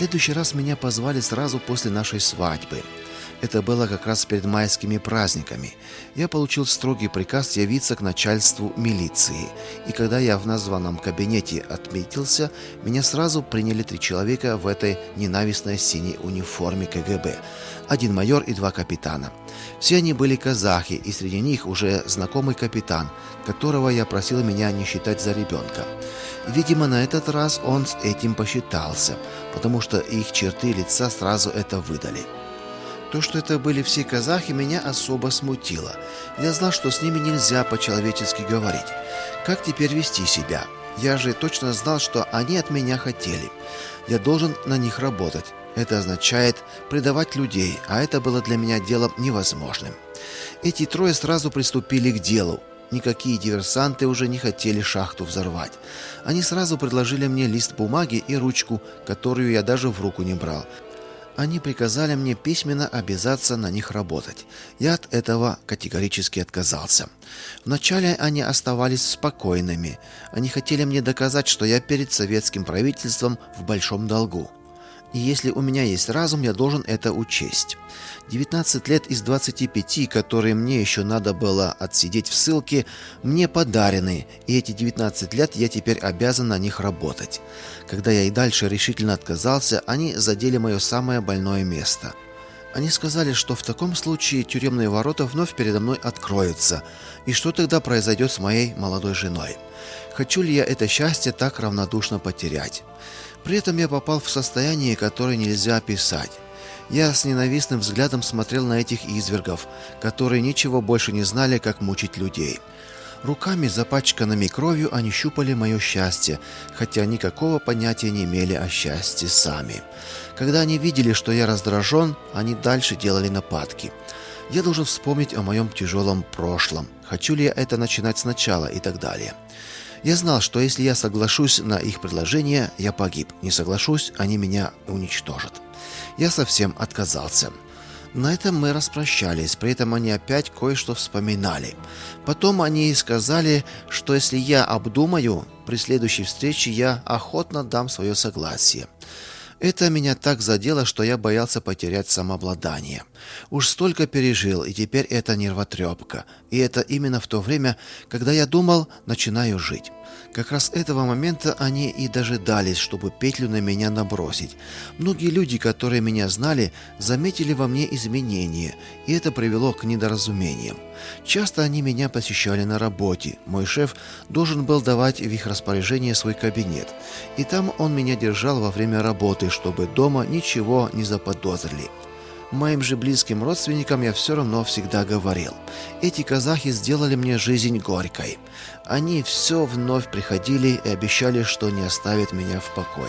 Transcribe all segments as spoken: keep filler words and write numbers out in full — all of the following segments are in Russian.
следующий раз меня позвали сразу после нашей свадьбы. Это было как раз перед майскими праздниками. Я получил строгий приказ явиться к начальству милиции. И когда я в названном кабинете отметился, меня сразу приняли три человека в этой ненавистной синей униформе ка гэ бэ. Один майор и два капитана. Все они были казахи, и среди них уже знакомый капитан, которого я просил меня не считать за ребенка. Видимо, на этот раз он с этим посчитался, потому что их черты лица сразу это выдали. То, что это были все казахи, меня особо смутило. Я знал, что с ними нельзя по-человечески говорить. Как теперь вести себя? Я же точно знал, что они от меня хотели. Я должен на них работать. Это означает предавать людей, а это было для меня делом невозможным. Эти трое сразу приступили к делу. Никакие диверсанты уже не хотели шахту взорвать. Они сразу предложили мне лист бумаги и ручку, которую я даже в руку не брал. Они приказали мне письменно обязаться на них работать. Я от этого категорически отказался. Вначале они оставались спокойными. Они хотели мне доказать, что я перед советским правительством в большом долгу. И если у меня есть разум, я должен это учесть. девятнадцать лет из двадцати пяти, которые мне еще надо было отсидеть в ссылке, мне подарены, и эти девятнадцать лет я теперь обязан на них работать. Когда я и дальше решительно отказался, они задели мое самое больное место. Они сказали, что в таком случае тюремные ворота вновь передо мной откроются, и что тогда произойдет с моей молодой женой. Хочу ли я это счастье так равнодушно потерять? При этом я попал в состояние, которое нельзя описать. Я с ненавистным взглядом смотрел на этих извергов, которые ничего больше не знали, как мучить людей. Руками, запачканными кровью, они щупали мое счастье, хотя никакого понятия не имели о счастье сами. Когда они видели, что я раздражен, они дальше делали нападки. Я должен вспомнить о моем тяжелом прошлом. Хочу ли я это начинать сначала и так далее. Я знал, что если я соглашусь на их предложение, я погиб. Не соглашусь, они меня уничтожат. Я совсем отказался. На этом мы распрощались, при этом они опять кое-что вспоминали. Потом они сказали, что если я обдумаю, при следующей встрече я охотно дам свое согласие. Это меня так задело, что я боялся потерять самообладание. Уж столько пережил, и теперь это нервотрепка. И это именно в то время, когда я думал, начинаю жить. Как раз этого момента они и дожидались, чтобы петлю на меня набросить. Многие люди, которые меня знали, заметили во мне изменения, и это привело к недоразумениям. Часто они меня посещали на работе. Мой шеф должен был давать в их распоряжение свой кабинет, и там он меня держал во время работы, чтобы дома ничего не заподозрили. Моим же близким родственникам я все равно всегда говорил: эти казахи сделали мне жизнь горькой. Они все вновь приходили и обещали, что не оставят меня в покое.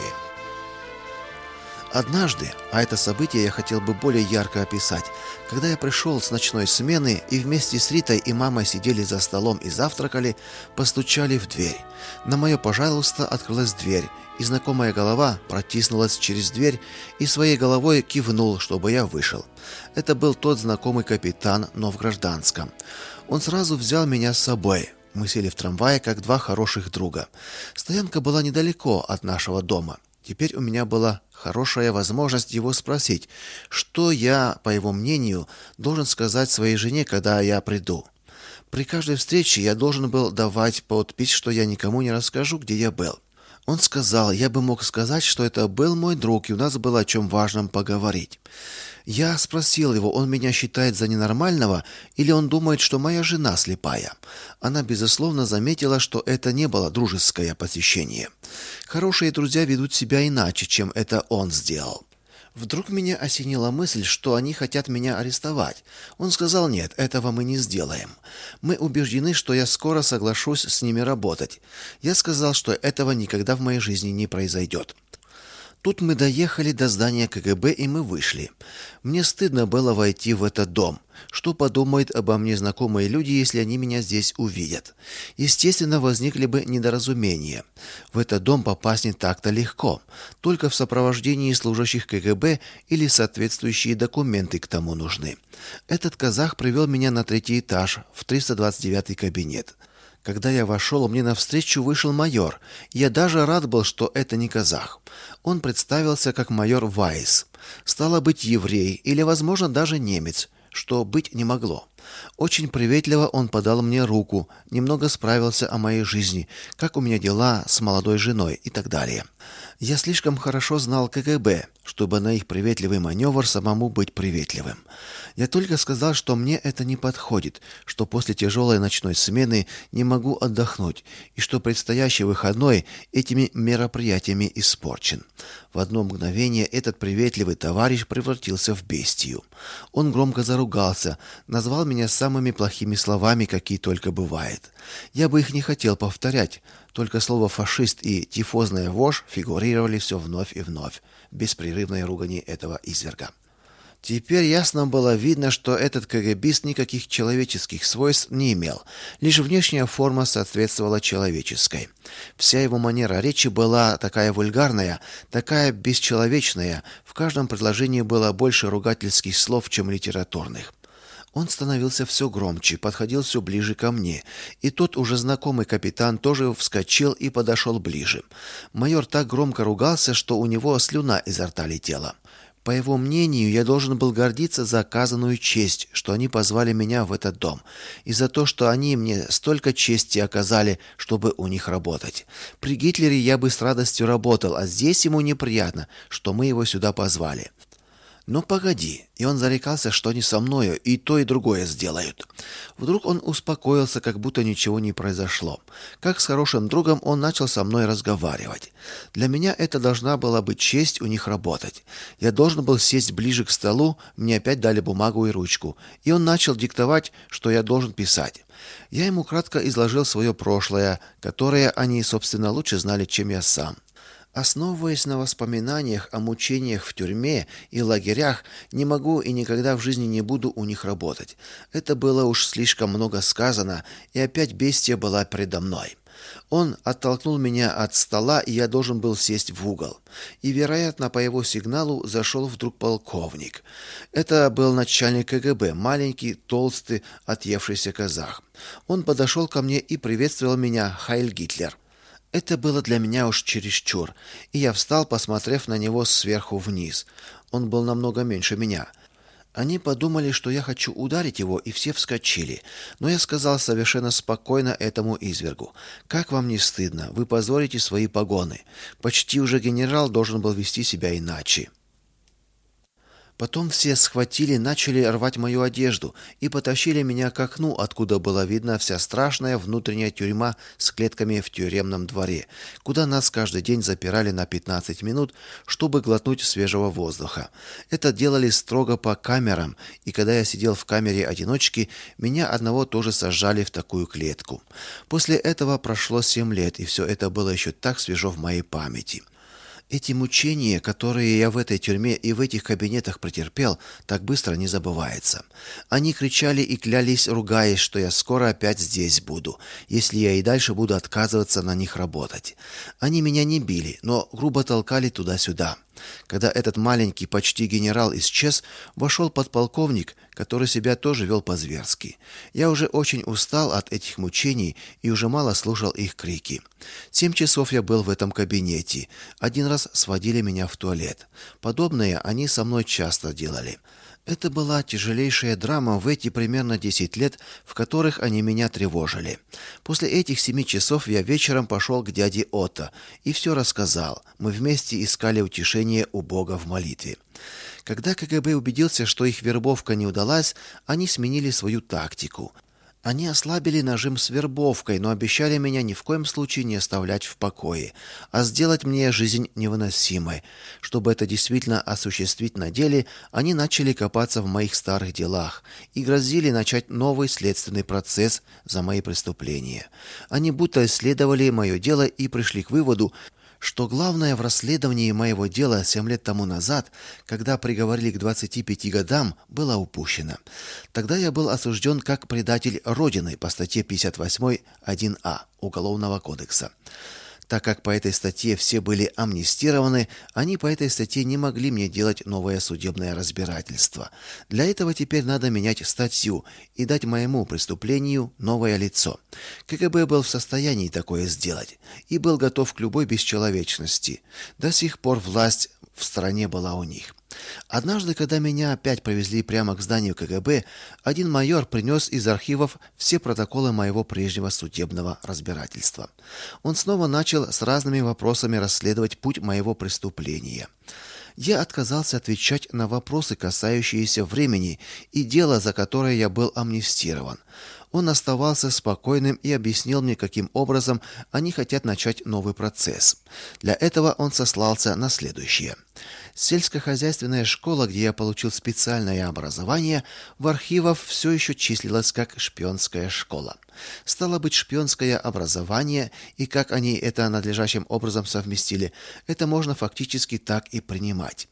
Однажды, а это событие я хотел бы более ярко описать, когда я пришел с ночной смены и вместе с Ритой и мамой сидели за столом и завтракали, постучали в дверь. На мое «пожалуйста» открылась дверь, и знакомая голова протиснулась через дверь и своей головой кивнул, чтобы я вышел. Это был тот знакомый капитан, но в гражданском. Он сразу взял меня с собой. Мы сели в трамвае, как два хороших друга. Стоянка была недалеко от нашего дома. Теперь у меня была хорошая возможность его спросить, что я, по его мнению, должен сказать своей жене, когда я приду. При каждой встрече я должен был давать подпись, что я никому не расскажу, где я был. Он сказал, я бы мог сказать, что это был мой друг, и у нас было о чем важном поговорить. Я спросил его, он меня считает за ненормального или он думает, что моя жена слепая. Она, безусловно, заметила, что это не было дружеское посещение. Хорошие друзья ведут себя иначе, чем это он сделал. Вдруг меня осенила мысль, что они хотят меня арестовать. Он сказал: «Нет, этого мы не сделаем. Мы убеждены, что я скоро соглашусь с ними работать». Я сказал, что этого никогда в моей жизни не произойдет. Тут мы доехали до здания ка гэ бэ, и мы вышли. Мне стыдно было войти в этот дом. Что подумают обо мне знакомые люди, если они меня здесь увидят? Естественно, возникли бы недоразумения. В этот дом попасть не так-то легко. Только в сопровождении служащих ка гэ бэ или соответствующие документы к тому нужны. Этот казах привел меня на третий этаж, в триста двадцать девятый кабинет. Когда я вошел, мне навстречу вышел майор, и я даже рад был, что это не казах. Он представился как майор Вайс. Стало быть, еврей или, возможно, даже немец, что быть не могло. Очень приветливо он подал мне руку, немного справился о моей жизни, как у меня дела с молодой женой и так далее. Я слишком хорошо знал КГБ, чтобы на их приветливый маневр самому быть приветливым. Я только сказал, что мне это не подходит, что после тяжелой ночной смены не могу отдохнуть, и что предстоящий выходной этими мероприятиями испорчен. В одно мгновение этот приветливый товарищ превратился в бестию. Он громко заругался, назвал меня самыми плохими словами, какие только бывает. Я бы их не хотел повторять, только слово «фашист» и «тифозная вошь» фигурировали все вновь и вновь в беспрерывной ругани этого изверга. Теперь ясно было видно, что этот КГБист никаких человеческих свойств не имел, лишь внешняя форма соответствовала человеческой. Вся его манера речи была такая вульгарная, такая бесчеловечная, в каждом предложении было больше ругательских слов, чем литературных. Он становился все громче, подходил все ближе ко мне, и тот уже знакомый капитан тоже вскочил и подошел ближе. Майор так громко ругался, что у него слюна изо рта летела. По его мнению, я должен был гордиться за оказанную честь, что они позвали меня в этот дом, и за то, что они мне столько чести оказали, чтобы у них работать. При Гитлере я бы с радостью работал, а здесь ему неприятно, что мы его сюда позвали. Но погоди, и он зарекался, что они со мною и то, и другое сделают. Вдруг он успокоился, как будто ничего не произошло. Как с хорошим другом он начал со мной разговаривать. Для меня это должна была быть честь у них работать. Я должен был сесть ближе к столу, мне опять дали бумагу и ручку, и он начал диктовать, что я должен писать. Я ему кратко изложил свое прошлое, которое они, собственно, лучше знали, чем я сам. Основываясь на воспоминаниях о мучениях в тюрьме и лагерях, не могу и никогда в жизни не буду у них работать. Это было уж слишком много сказано, и опять бестия была предо мной. Он оттолкнул меня от стола, и я должен был сесть в угол. И, вероятно, по его сигналу зашел вдруг полковник. Это был начальник КГБ, маленький, толстый, отъевшийся казах. Он подошел ко мне и приветствовал меня: «Хайль Гитлер». Это было для меня уж чересчур, и я встал, посмотрев на него сверху вниз. Он был намного меньше меня. Они подумали, что я хочу ударить его, и все вскочили. Но я сказал совершенно спокойно этому извергу: «Как вам не стыдно? Вы позорите свои погоны. Почти уже генерал должен был вести себя иначе». Потом все схватили, начали рвать мою одежду и потащили меня к окну, откуда была видна вся страшная внутренняя тюрьма с клетками в тюремном дворе, куда нас каждый день запирали на пятнадцать минут, чтобы глотнуть свежего воздуха. Это делали строго по камерам, и когда я сидел в камере одиночки, меня одного тоже сажали в такую клетку. После этого прошло семь лет, и все это было еще так свежо в моей памяти. Эти мучения, которые я в этой тюрьме и в этих кабинетах претерпел, так быстро не забываются. Они кричали и клялись, ругаясь, что я скоро опять здесь буду, если я и дальше буду отказываться на них работать. Они меня не били, но грубо толкали туда-сюда. Когда этот маленький почти генерал исчез, вошел подполковник, который себя тоже вел по-зверски. Я уже очень устал от этих мучений и уже мало слушал их крики. Семь часов я был в этом кабинете. Один раз сводили меня в туалет. Подобное они со мной часто делали. Это была тяжелейшая драма в эти примерно десять лет, в которых они меня тревожили. После этих семи часов я вечером пошел к дяде Отто и все рассказал. Мы вместе искали утешение у Бога в молитве. Когда КГБ убедился, что их вербовка не удалась, они сменили свою тактику. Они ослабили нажим с вербовкой, но обещали меня ни в коем случае не оставлять в покое, а сделать мне жизнь невыносимой. Чтобы это действительно осуществить на деле, они начали копаться в моих старых делах и грозили начать новый следственный процесс за мои преступления. Они будто исследовали мое дело и пришли к выводу, что главное в расследовании моего дела семь лет тому назад, когда приговорили к двадцати пяти годам, было упущено. Тогда я был осужден как предатель Родины по статье пятьдесят восемь один А Уголовного кодекса. Так как по этой статье все были амнистированы, они по этой статье не могли мне делать новое судебное разбирательство. Для этого теперь надо менять статью и дать моему преступлению новое лицо. КГБ был в состоянии такое сделать и был готов к любой бесчеловечности. До сих пор власть в стране была у них. Однажды, когда меня опять повезли прямо к зданию КГБ, один майор принес из архивов все протоколы моего прежнего судебного разбирательства. Он снова начал с разными вопросами расследовать путь моего преступления. Я отказался отвечать на вопросы, касающиеся времени и дела, за которое я был амнистирован. Он оставался спокойным и объяснил мне, каким образом они хотят начать новый процесс. Для этого он сослался на следующее. Сельскохозяйственная школа, где я получил специальное образование, в архивах все еще числилась как шпионская школа. Стало быть, шпионское образование, и как они это надлежащим образом совместили, это можно фактически так и принимать.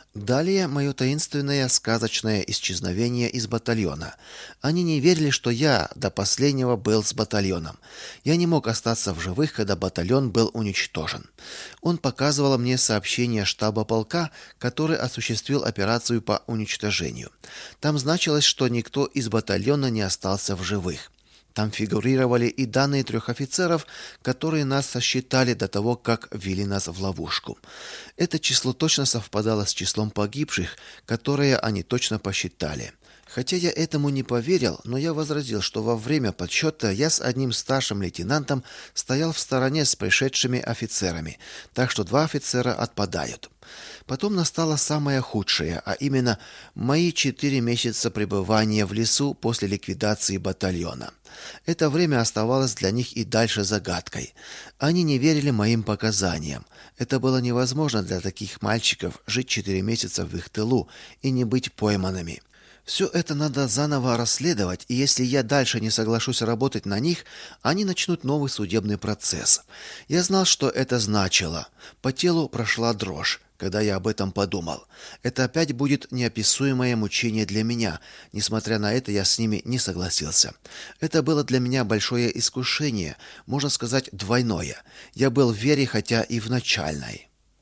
Далее мое таинственное сказочное исчезновение из батальона. Они не верили, что я до последнего был с батальоном. Я не мог остаться в живых, когда батальон был уничтожен. Он показывал мне сообщение штаба полка, который осуществил операцию по уничтожению. Там значилось, что никто из батальона не остался в живых. Там фигурировали и данные трех офицеров, которые нас сосчитали до того, как ввели нас в ловушку. Это число точно совпадало с числом погибших, которые они точно посчитали. Хотя я этому не поверил, но я возразил, что во время подсчета я с одним старшим лейтенантом стоял в стороне с пришедшими офицерами, так что два офицера отпадают. Потом настало самое худшее, а именно мои четыре месяца пребывания в лесу после ликвидации батальона. Это время оставалось для них и дальше загадкой. Они не верили моим показаниям. Это было невозможно для таких мальчиков жить четыре месяца в их тылу и не быть пойманными. Все это надо заново расследовать, и если я дальше не соглашусь работать на них, они начнут новый судебный процесс. Я знал, что это значило. По телу прошла дрожь, когда я об этом подумал. Это опять будет неописуемое мучение для меня. Несмотря на это, я с ними не согласился. Это было для меня большое искушение, можно сказать, двойное. Я был в вере, хотя и в начальной.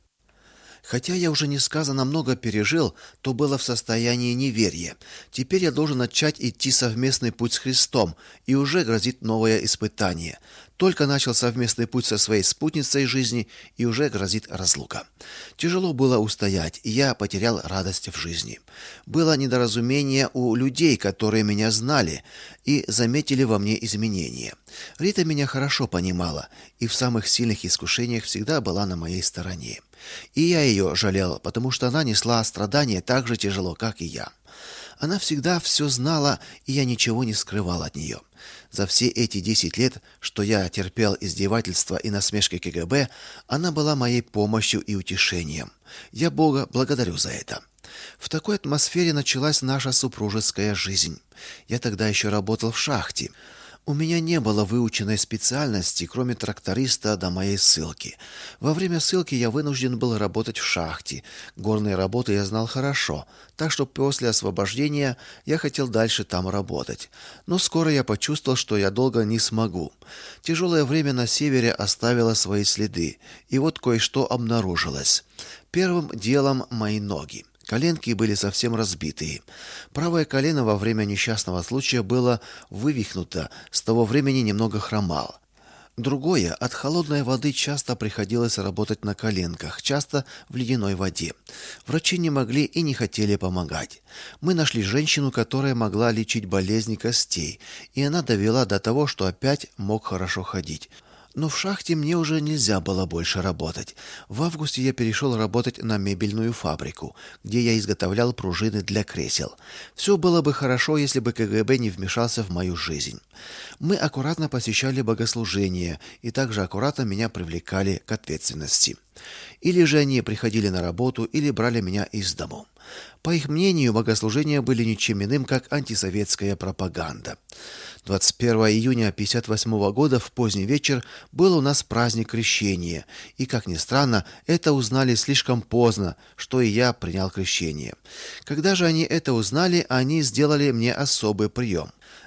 Хотя я уже несказанно много пережил, то было в состоянии неверия. Теперь я должен начать идти совместный путь с Христом, и уже грозит новое испытание. Только начал совместный путь со своей спутницей жизни, и уже грозит разлука. Тяжело было устоять, и я потерял радость в жизни. Было недоразумение у людей, которые меня знали и заметили во мне изменения. Рита меня хорошо понимала, и в самых сильных искушениях всегда была на моей стороне. И я ее жалел, потому что она несла страдания так же тяжело, как и я. Она всегда все знала, и я ничего не скрывал от нее. За все эти десять лет, что я терпел издевательства и насмешки КГБ, она была моей помощью и утешением. Я Бога благодарю за это. В такой атмосфере началась наша супружеская жизнь. Я тогда еще работал в шахте. У меня не было выученной специальности, кроме тракториста до моей ссылки. Во время ссылки я вынужден был работать в шахте. Горные работы я знал хорошо, так что после освобождения я хотел дальше там работать. Но скоро я почувствовал, что я долго не смогу. Тяжелое время на севере оставило свои следы, и вот кое-что обнаружилось. Первым делом мои ноги. Коленки были совсем разбитые. Правое колено во время несчастного случая было вывихнуто, с того времени немного хромал. Другое, от холодной воды часто приходилось работать на коленках, часто в ледяной воде. Врачи не могли и не хотели помогать. Мы нашли женщину, которая могла лечить болезни костей, и она довела до того, что опять мог хорошо ходить. Но в шахте мне уже нельзя было больше работать. В августе я перешел работать на мебельную фабрику, где я изготовлял пружины для кресел. Все было бы хорошо, если бы КГБ не вмешался в мою жизнь. Мы аккуратно посещали богослужения, и также аккуратно меня привлекали к ответственности. Или же они приходили на работу, или брали меня из дому. По их мнению, богослужения были ничем иным, как антисоветская пропаганда. двадцать первого июня тысяча девятьсот пятьдесят восьмого года в поздний вечер был у нас праздник Крещения, и, как ни странно, это узнали слишком поздно, что и я принял крещение. Когда же они это узнали, они сделали мне особый прием.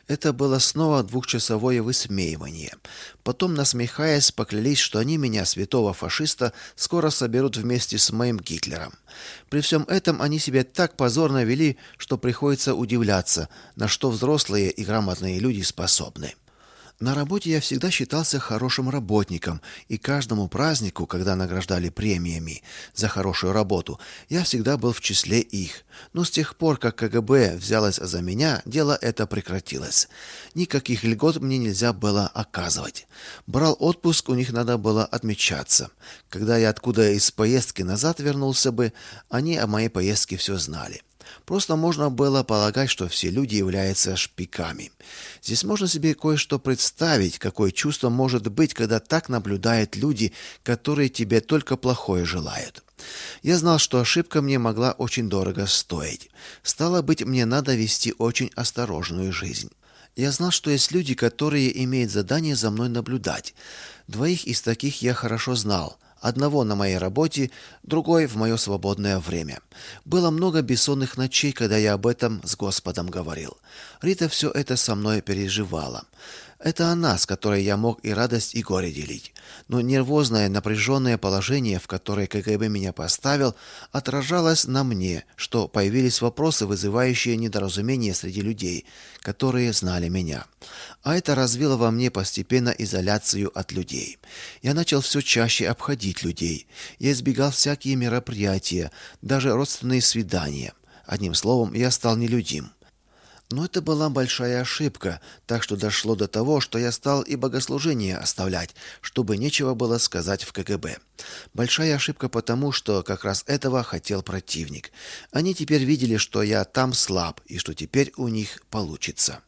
Это было снова двухчасовое высмеивание. Потом, насмехаясь, поклялись, что они меня, святого фашиста, скоро соберут вместе с моим Гитлером. При всем этом они себя так позорно вели, что приходится удивляться, на что взрослые и грамотные люди способны. На работе я всегда считался хорошим работником, и каждому празднику, когда награждали премиями за хорошую работу, я всегда был в числе их. Но с тех пор, как КГБ взялось за меня, дело это прекратилось. Никаких льгот мне нельзя было оказывать. Брал отпуск, у них надо было отмечаться. Когда я откуда из поездки назад вернулся бы, они о моей поездке все знали. Просто можно было полагать, что все люди являются шпиками. Здесь можно себе кое-что представить, какое чувство может быть, когда так наблюдают люди, которые тебе только плохое желают. Я знал, что ошибка мне могла очень дорого стоить. Стало быть, мне надо вести очень осторожную жизнь. Я знал, что есть люди, которые имеют задание за мной наблюдать. Двоих из таких я хорошо знал. Одного на моей работе, другой в мое свободное время. Было много бессонных ночей, когда я об этом с Господом говорил. Рита все это со мной переживала. Это она, с которой я мог и радость, и горе делить. Но нервозное, напряженное положение, в которое КГБ меня поставил, отражалось на мне, что появились вопросы, вызывающие недоразумения среди людей, которые знали меня. А это развило во мне постепенно изоляцию от людей. Я начал все чаще обходить людей. Я избегал всякие мероприятия, даже родственные свидания. Одним словом, я стал нелюдим. Но это была большая ошибка, так что дошло до того, что я стал и богослужение оставлять, чтобы нечего было сказать в КГБ. Большая ошибка потому, что как раз этого хотел противник. Они теперь видели, что я там слаб и что теперь у них получится.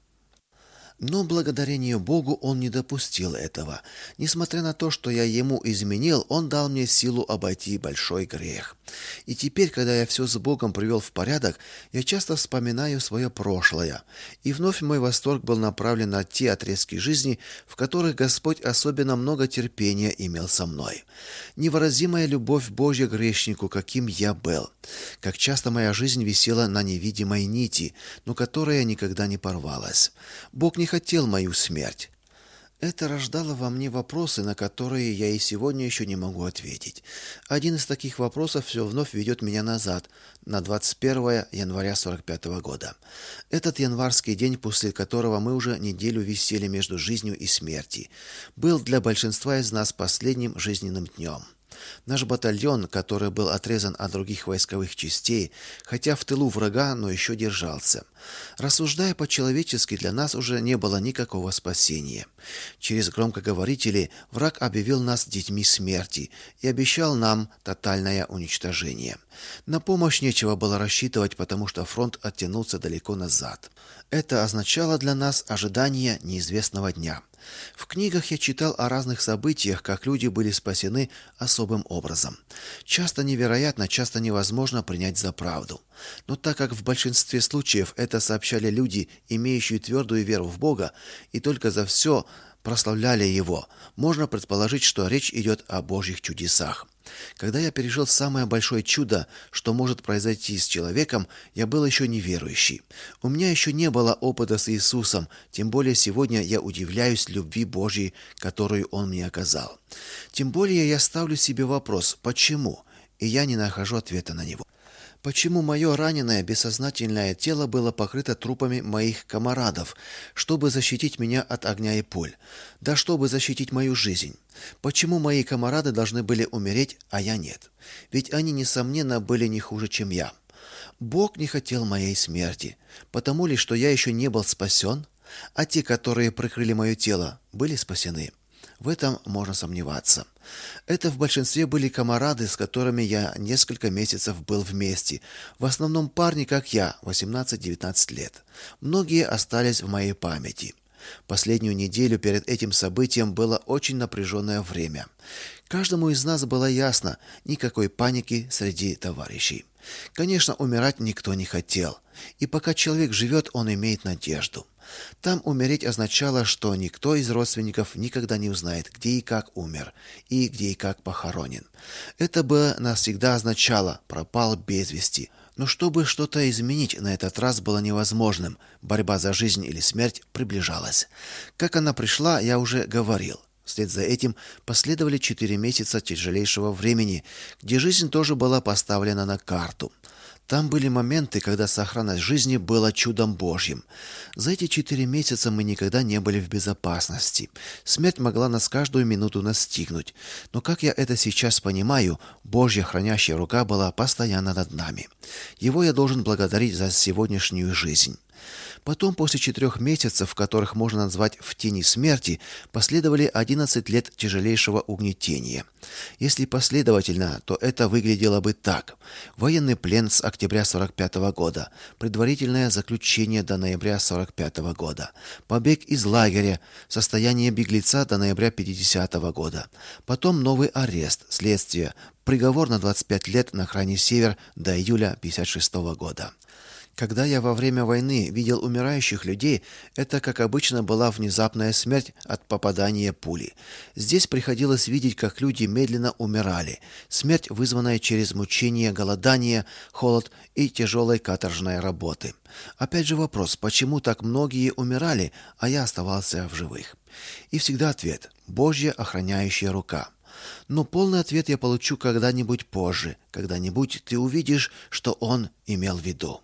Но благодарение Богу он не допустил этого. Несмотря на то, что я ему изменил, он дал мне силу обойти большой грех. И теперь, когда я все с Богом привел в порядок, я часто вспоминаю свое прошлое. И вновь мой восторг был направлен на те отрезки жизни, в которых Господь особенно много терпения имел со мной. Невыразимая любовь Божья к грешнику, каким я был. Как часто моя жизнь висела на невидимой нити, но которая никогда не порвалась. Бог не хотел мою смерть. Это рождало во мне вопросы, на которые я и сегодня еще не могу ответить. Один из таких вопросов все вновь ведет меня назад, на двадцать первое января сорок пятого года. Этот январский день, после которого мы уже неделю висели между жизнью и смертью, был для большинства из нас последним жизненным днем. Наш батальон, который был отрезан от других войсковых частей, хотя в тылу врага, но еще держался. Рассуждая по-человечески, для нас уже не было никакого спасения. Через громкоговорители враг объявил нас детьми смерти и обещал нам тотальное уничтожение. На помощь нечего было рассчитывать, потому что фронт оттянулся далеко назад. Это означало для нас ожидание неизвестного дня. В книгах я читал о разных событиях, как люди были спасены особым образом. Часто невероятно, часто невозможно принять за правду. Но так как в большинстве случаев это сообщали люди, имеющие твердую веру в Бога, и только за все прославляли Его, можно предположить, что речь идет о Божьих чудесах. Когда я пережил самое большое чудо, что может произойти с человеком, я был еще неверующий. У меня еще не было опыта с Иисусом, тем более сегодня я удивляюсь любви Божьей, которую Он мне оказал. Тем более я ставлю себе вопрос «почему?», и я не нахожу ответа на него. Почему мое раненое бессознательное тело было покрыто трупами моих камарадов, чтобы защитить меня от огня и пуль? Да чтобы защитить мою жизнь. Почему мои камарады должны были умереть, а я нет? Ведь они, несомненно, были не хуже, чем я. Бог не хотел моей смерти, потому ли, что я еще не был спасен, а те, которые прикрыли мое тело, были спасены. В этом можно сомневаться. Это в большинстве были камарады, с которыми я несколько месяцев был вместе. В основном парни, как я, восемнадцать-девятнадцать лет. Многие остались в моей памяти. Последнюю неделю перед этим событием было очень напряженное время. Каждому из нас было ясно, никакой паники среди товарищей. Конечно, умирать никто не хотел. И пока человек живет, он имеет надежду. Там умереть означало, что никто из родственников никогда не узнает, где и как умер, и где и как похоронен. Это бы навсегда означало «пропал без вести». Но чтобы что-то изменить на этот раз было невозможным. Борьба за жизнь или смерть приближалась. Как она пришла, я уже говорил. Вслед за этим последовали четыре месяца тяжелейшего времени, где жизнь тоже была поставлена на карту. Там были моменты, когда сохранность жизни была чудом Божьим. За эти четыре месяца мы никогда не были в безопасности. Смерть могла нас каждую минуту настигнуть. Но, как я это сейчас понимаю, Божья хранящая рука была постоянно над нами. Его я должен благодарить за сегодняшнюю жизнь. Потом, после четырех месяцев, которых можно назвать в тени смерти, последовали одиннадцать лет тяжелейшего угнетения. Если последовательно, то это выглядело бы так: военный плен с октября сорок пятого года, предварительное заключение до ноября сорок пятого года, побег из лагеря, состояние беглеца до ноября пятидесятого года, потом новый арест, следствие, приговор на двадцать пять лет на крайний север до июля пятьдесят шестого года. Когда я во время войны видел умирающих людей, это, как обычно, была внезапная смерть от попадания пули. Здесь приходилось видеть, как люди медленно умирали. Смерть, вызванная через мучение, голодание, холод и тяжелой каторжной работы. Опять же вопрос, почему так многие умирали, а я оставался в живых? И всегда ответ: Божья охраняющая рука. Но полный ответ я получу когда-нибудь позже. Когда-нибудь ты увидишь, что он имел в виду.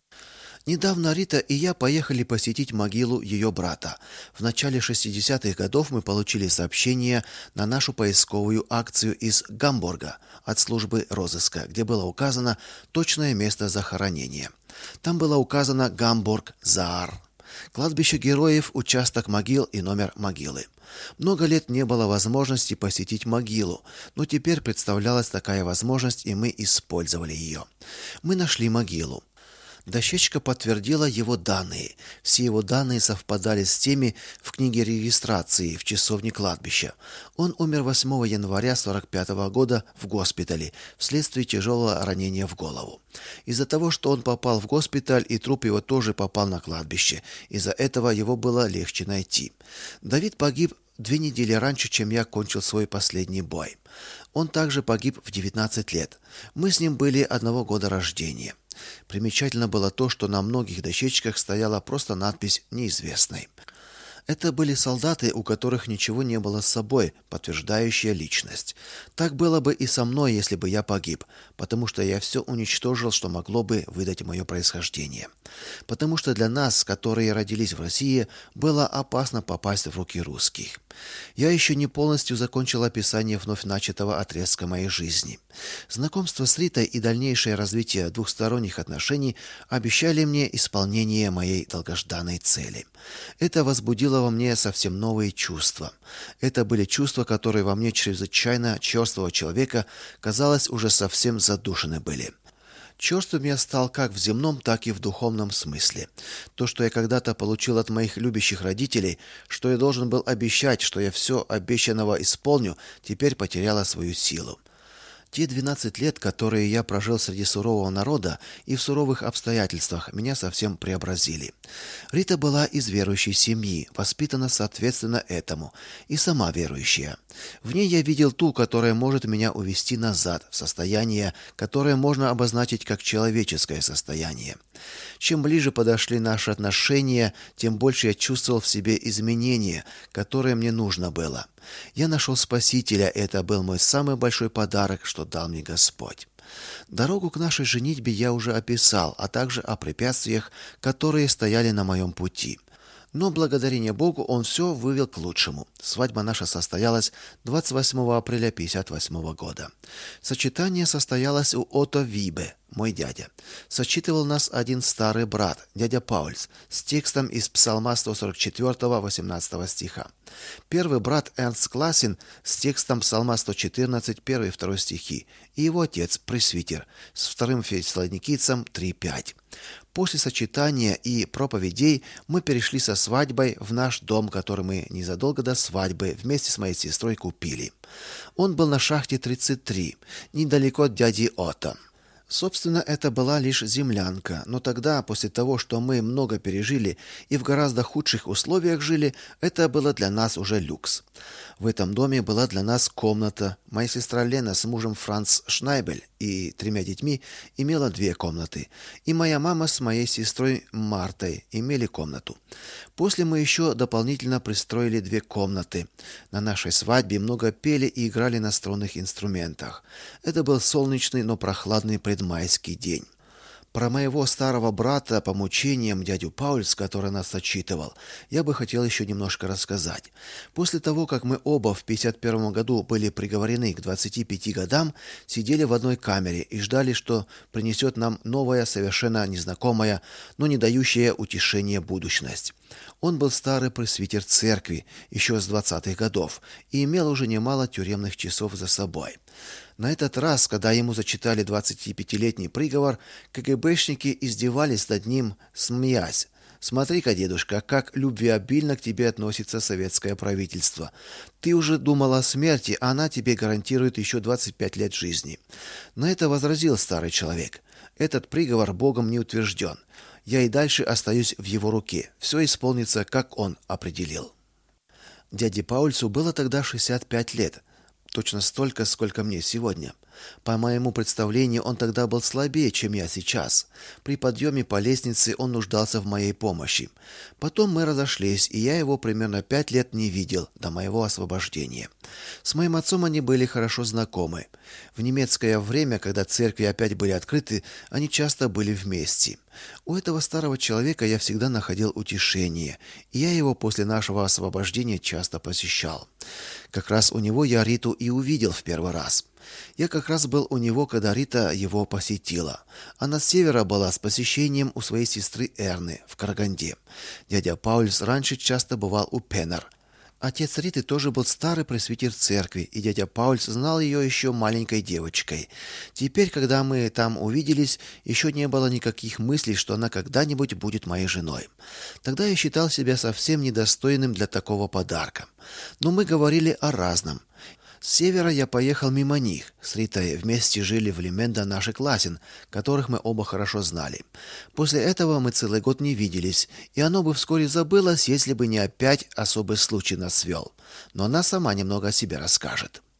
Недавно Рита и я поехали посетить могилу ее брата. В начале шестидесятых годов мы получили сообщение на нашу поисковую акцию из Гамбурга от службы розыска, где было указано точное место захоронения. Там было указано Гамбург-Заар. Кладбище героев, участок могил и номер могилы. Много лет не было возможности посетить могилу, но теперь представлялась такая возможность, и мы использовали ее. Мы нашли могилу. Дощечка подтвердила его данные. Все его данные совпадали с теми в книге регистрации в часовне кладбища. Он умер восьмого января сорок пятого года в госпитале вследствие тяжелого ранения в голову. Из-за того, что он попал в госпиталь, и труп его тоже попал на кладбище, из-за этого его было легче найти. Давид погиб две недели раньше, чем я кончил свой последний бой. Он также погиб в девятнадцать лет. Мы с ним были одного года рождения. Примечательно было то, что на многих дощечках стояла просто надпись «Неизвестный». Это были солдаты, у которых ничего не было с собой, подтверждающая личность. Так было бы и со мной, если бы я погиб, потому что я все уничтожил, что могло бы выдать мое происхождение. Потому что для нас, которые родились в России, было опасно попасть в руки русских. Я еще не полностью закончил описание вновь начатого отрезка моей жизни. Знакомство с Ритой и дальнейшее развитие двухсторонних отношений обещали мне исполнение моей долгожданной цели. Это возбудило во мне совсем новые чувства. Это были чувства, которые во мне чрезвычайно черствого человека, казалось, уже совсем задушены были. Черствым я стал как в земном, так и в духовном смысле. То, что я когда-то получил от моих любящих родителей, что я должен был обещать, что я все обещанного исполню, теперь потеряло свою силу. Те двенадцать лет, которые я прожил среди сурового народа и в суровых обстоятельствах, меня совсем преобразили. Рита была из верующей семьи, воспитана соответственно этому, и сама верующая. В ней я видел ту, которая может меня увести назад в состояние, которое можно обозначить как человеческое состояние. Чем ближе подошли наши отношения, тем больше я чувствовал в себе изменения, которые мне нужно было. Я нашел Спасителя, и это был мой самый большой подарок, что дал мне Господь. Дорогу к нашей женитьбе я уже описал, а также о препятствиях, которые стояли на моем пути. Но благодарение Богу он все вывел к лучшему. Свадьба наша состоялась двадцать восьмого апреля пятьдесят восьмого года. Сочетание состоялось у Отто Вибе, мой дядя. Сочетывал нас один старый брат, дядя Паульс, с текстом из Псалма сто сорок четыре, восемнадцатого стиха. Первый брат Эрнст Классин с текстом Псалма сто четырнадцать, первый и второй стихи, и его отец пресвитер с вторым Фессалоникийцам три пять. После сочетания и проповедей мы перешли со свадьбой в наш дом, который мы незадолго до свадьбы вместе с моей сестрой купили. Он был на шахте тридцать три, недалеко от дяди Отто. Собственно, это была лишь землянка, но тогда, после того, что мы много пережили и в гораздо худших условиях жили, это было для нас уже люкс. В этом доме была для нас комната. Моя сестра Лена с мужем Франц Шнайбель и тремя детьми имела две комнаты, и моя мама с моей сестрой Мартой имели комнату. После мы еще дополнительно пристроили две комнаты. На нашей свадьбе много пели и играли на струнных инструментах. Это был солнечный, но прохладный предмайский день. Про моего старого брата по мучениям дядю Паульс, который нас отчитывал, я бы хотел еще немножко рассказать. После того, как мы оба в пятьдесят первом году были приговорены к двадцати пяти годам, сидели в одной камере и ждали, что принесет нам новая, совершенно незнакомая, но не дающая утешения будущность. Он был старый пресвитер церкви, еще с двадцатых годов, и имел уже немало тюремных часов за собой. На этот раз, когда ему зачитали двадцатипятилетний приговор, КГБшники издевались над ним, смеясь: «Смотри-ка, дедушка, как любвеобильно к тебе относится советское правительство. Ты уже думал о смерти, а она тебе гарантирует еще двадцать пять лет жизни». На это возразил старый человек: «Этот приговор Богом не утвержден. Я и дальше остаюсь в его руке. Все исполнится, как он определил». Дяде Паульсу было тогда шестьдесят пять лет. Точно столько, сколько мне сегодня. По моему представлению, он тогда был слабее, чем я сейчас. При подъеме по лестнице он нуждался в моей помощи. Потом мы разошлись, и я его примерно пять лет не видел до моего освобождения. С моим отцом они были хорошо знакомы. В немецкое время, когда церкви опять были открыты, они часто были вместе. У этого старого человека я всегда находил утешение, и я его после нашего освобождения часто посещал. Как раз у него я Риту и увидел в первый раз. Я как раз был у него, когда Рита его посетила. Она с севера была с посещением у своей сестры Эрны в Караганде. Дядя Паульс раньше часто бывал у Пеннер. Отец Риты тоже был старый пресвитер церкви, и дядя Паульс знал ее еще маленькой девочкой. Теперь, когда мы там увиделись, еще не было никаких мыслей, что она когда-нибудь будет моей женой. Тогда я считал себя совсем недостойным для такого подарка. Но мы говорили о разном. С севера я поехал мимо них. С Ритой вместе жили в Лименда наши Класин, которых мы оба хорошо знали. После этого мы целый год не виделись, и оно бы вскоре забылось, если бы не опять особый случай нас свел. Но она сама немного о себе расскажет.